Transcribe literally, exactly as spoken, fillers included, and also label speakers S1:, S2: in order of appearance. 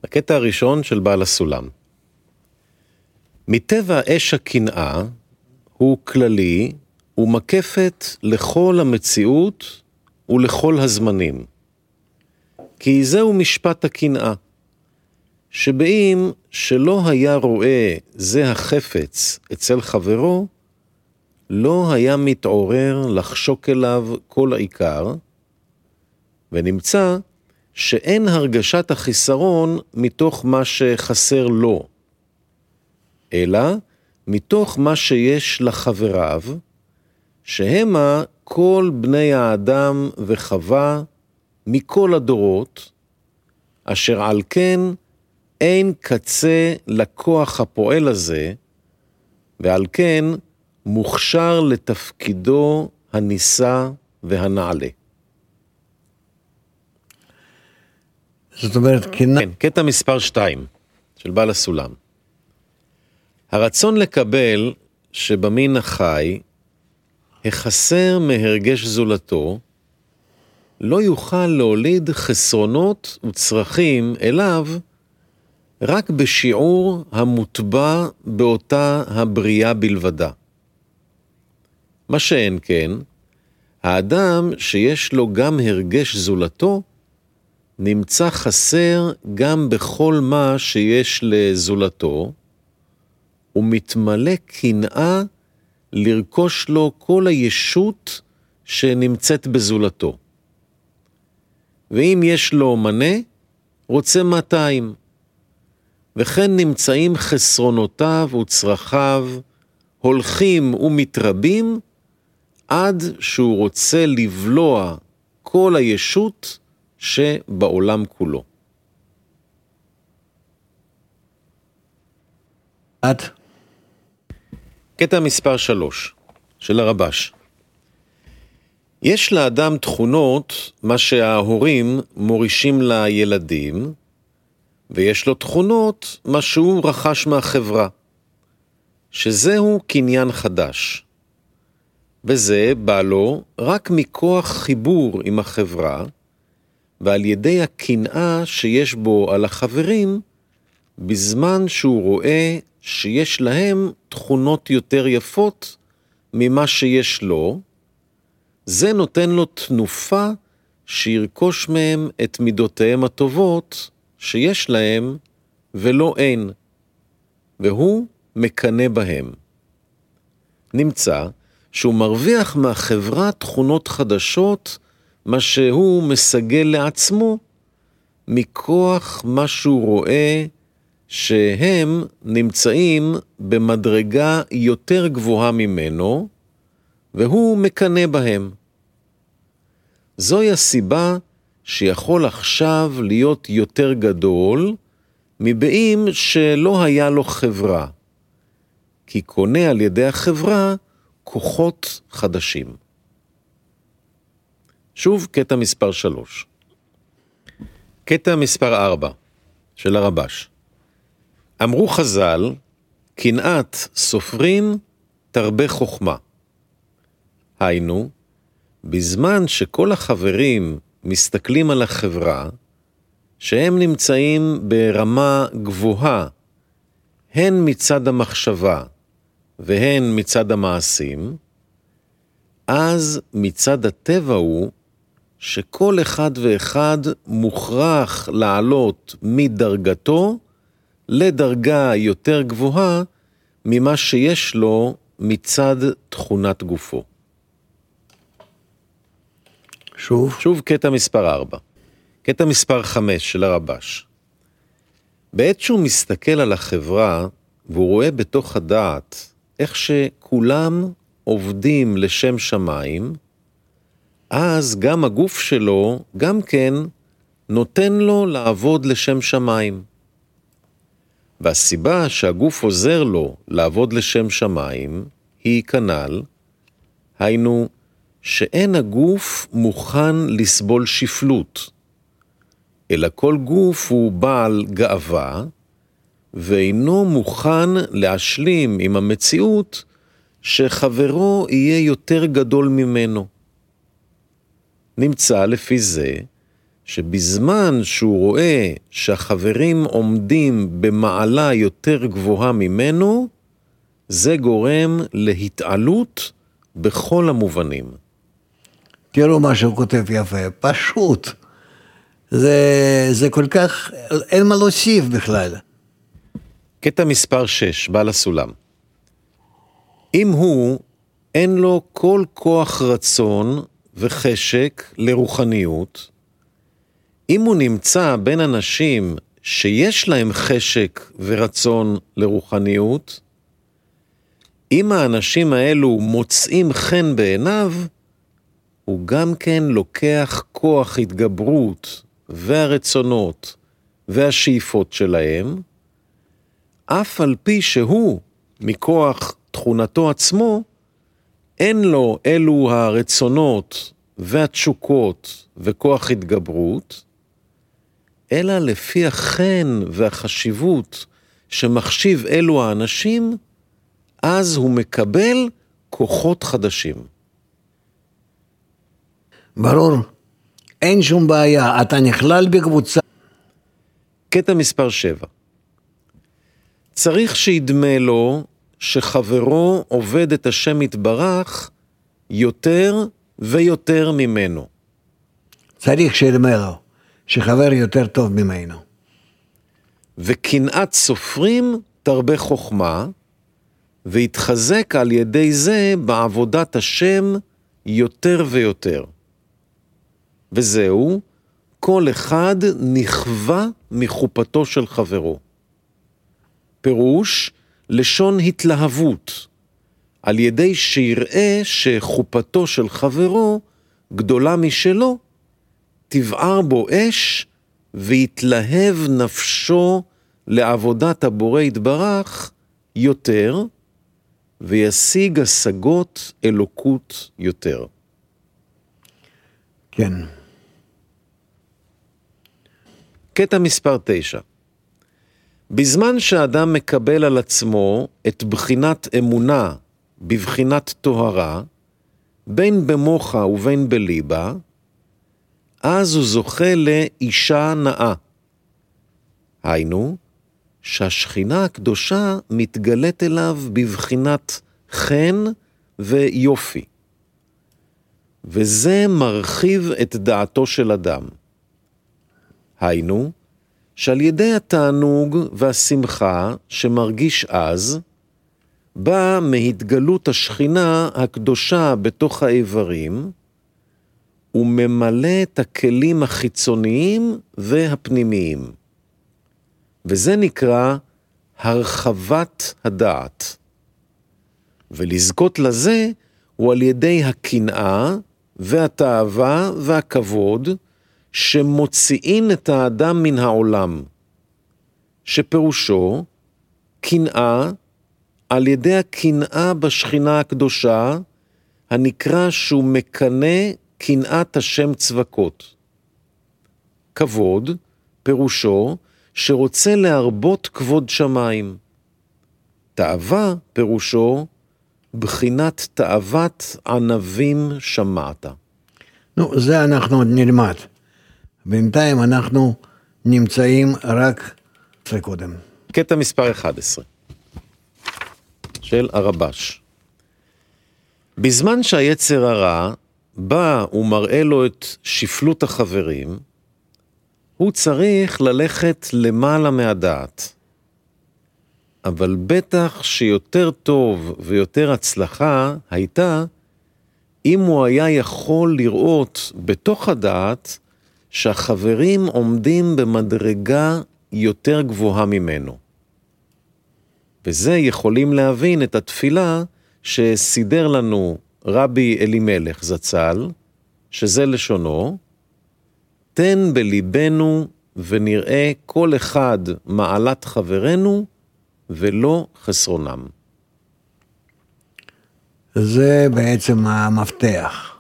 S1: הקטע הראשון של בעל הסולם. מטבע אש הקנאה הוא כללי ומקפת לכל המציאות ולכל הזמנים. כי זהו משפט הקנאה, שבאים שלא היה רואה זה החפץ אצל חברו, לא היה מתעורר לחשוק אליו כל העיקר, ונמצא שאין הרגשת החיסרון מתוך מה שחסר לו, אלא מתוך מה שיש לחבריו, שהמה כל בני האדם וחווה מכל הדורות, אשר על כן אין קצה לכוח הפועל הזה, ועל כן מוכשר לתפקידו הניסה והנעלה.
S2: זאת אומרת, קנאה.
S1: כן, קטע מספר שתיים של בעל הסולם. הרצון לקבל שבמין החי החסר מהרגש זולתו, לא יוכל להוליד חסרונות וצרכים אליו רק בשיעור המוטבע באותה הבריאה בלבדה. מה שאין כן, האדם שיש לו גם הרגש זולתו, נמצא חסר גם בכל מה שיש לזולתו, ומתמלא קנאה לרכוש לו כל הישות שנמצאת בזולתו. ואם יש לו מנה, רוצה מאתיים. וכן נמצאים חסרונותיו וצרכיו, הולכים ומתרבים, עד שהוא רוצה לבלוע כל הישות שבעולם כולו.
S2: עד?
S1: קטע מספר שלוש של הרבש. יש לאדם תכונות מה שההורים מורישים לילדים, ויש לו תכונות מה שהוא רכש מהחברה, שזהו קניין חדש. וזה בא לו רק מכוח חיבור עם החברה, ועל ידי הקנאה שיש בו על החברים, בזמן שהוא רואה שיש להם תכונות יותר יפות ממה שיש לו, זה נותן לו תנופה שירכוש מהם את מידותיהם הטובות שיש להם ולא אין, והוא מקנה בהם. נמצא שהוא מרוויח מהחברה תכונות חדשות, מה שהוא מסגל לעצמו, מכוח מה שהוא רואה שהם נמצאים במדרגה יותר גבוהה ממנו, והוא מקנה בהם. זוהי הסיבה שיכול עכשיו להיות יותר גדול, מבאים שלא היה לו חברה, כי קונה על ידי החברה כוחות חדשים. שוב קטע מספר שלוש. קטע מספר ארבע של הרבש. אמרו חז"ל, קנאת סופרים תרבה חוכמה. היינו, בזמן שכל החברים מסתכלים על החברה, שהם נמצאים ברמה גבוהה, הן מצד המחשבה והן מצד המעשים, אז מצד הטבע הוא שכל אחד ואחד מוכרח לעלות מדרגתו לדרגה יותר גבוהה ממה שיש לו מצד תכונת גופו.
S2: שוב.
S1: שוב קטע מספר ארבע. קטע מספר חמש של הרבש. בעת שהוא מסתכל על החברה, והוא רואה בתוך הדעת איך שכולם עובדים לשם שמיים, אז גם הגוף שלו, גם כן, נותן לו לעבוד לשם שמיים. והסיבה שהגוף עוזר לו לעבוד לשם שמיים, היא כנל, היינו שאין הגוף מוכן לסבול שפלות, אלא כל גוף הוא בעל גאווה, ואינו מוכן להשלים עם המציאות שחברו יהיה יותר גדול ממנו. נמצא לפי זה שבזמן שהוא רואה שהחברים עומדים במעלה יותר גבוהה ממנו, זה גורם להתעלות בכל המובנים.
S2: תראו מה שהוא כותב יפה, פשוט. זה, זה כל כך, אין מה להוסיף בכלל.
S1: קטע מספר שש, בעל הסולם. אם הוא, אין לו כל כוח רצון וחשק לרוחניות, אם הוא נמצא בין אנשים שיש להם חשק ורצון לרוחניות, אם האנשים האלו מוצאים חן בעיניו, הוא גם כן לוקח כוח התגברות והרצונות והשאיפות שלהם, אף על פי שהוא, מכוח תכונתו עצמו, אין לו אלו הרצונות והתשוקות וכוח התגברות, אלא לפי החן והחשיבות שמחשיב אלו האנשים, אז הוא מקבל כוחות חדשים.
S2: ברור, אין שום בעיה, אתה נכלל בקבוצה.
S1: קטע מספר שבע. צריך שידמה לו שחברו עובד את השם יתברך יותר ויותר ממנו.
S2: צריך שידמה לו שחבר יותר טוב ממנו.
S1: וקנאת סופרים תרבה חוכמה, והתחזק על ידי זה בעבודת השם יותר ויותר. וזהו, כל אחד נכווה מחופתו של חברו. פירוש, לשון התלהבות, על ידי שיראה שחופתו של חברו גדולה משלו, תבער בו אש ויתלהב נפשו לעבודת הבורא יתברך יותר, וישיג השגות אלוקות יותר.
S2: כן.
S1: קטע מספר תשע. בזמן שאדם מקבל על עצמו את בחינת אמונה בבחינת טהרה, בין במוחה ובין בליבה, אז הוא זוכה לאישה נאה. היינו, שהשכינה הקדושה מתגלת אליו בבחינת חן ויופי. וזה מרחיב את דעתו של אדם. היינו, שעל ידי התענוג והשמחה שמרגיש אז, בא מהתגלות השכינה הקדושה בתוך האיברים, וממלא את הכלים החיצוניים והפנימיים. וזה נקרא הרחבת הדעת. ולזכות לזה הוא על ידי הקנאה והתאווה והכבוד שמוציאים את האדם מן העולם. שפירושו קנאה על ידי הקנאה בשכינה הקדושה, הנקרא שהוא מקנה קנאת השם צבקות. כבוד פירושו שרוצה להרבות כבוד שמיים. תאווה פירושו בחינת תאוות ענבים שמעת.
S2: נו, זה אנחנו עוד נלמד. בינתיים אנחנו נמצאים רק זה קודם.
S1: קטע מספר אחת עשרה של הרבש. בזמן שהיצר הרע בא ומראה לו את שפלות החברים, הוא צריך ללכת למעלה מהדעת. אבל בטח שיותר טוב ויותר הצלחה הייתה אם הוא היה יכול לראות בתוך הדעת שהחברים עומדים במדרגה יותר גבוהה ממנו. וזה יכולים להבין את התפילה שסידר לנו רבי אלימלך זצ"ל, שזה לשונו, תן בליבנו ונראה כל אחד מעלת חברנו ולא חסרונם.
S2: זה בעצם המפתח.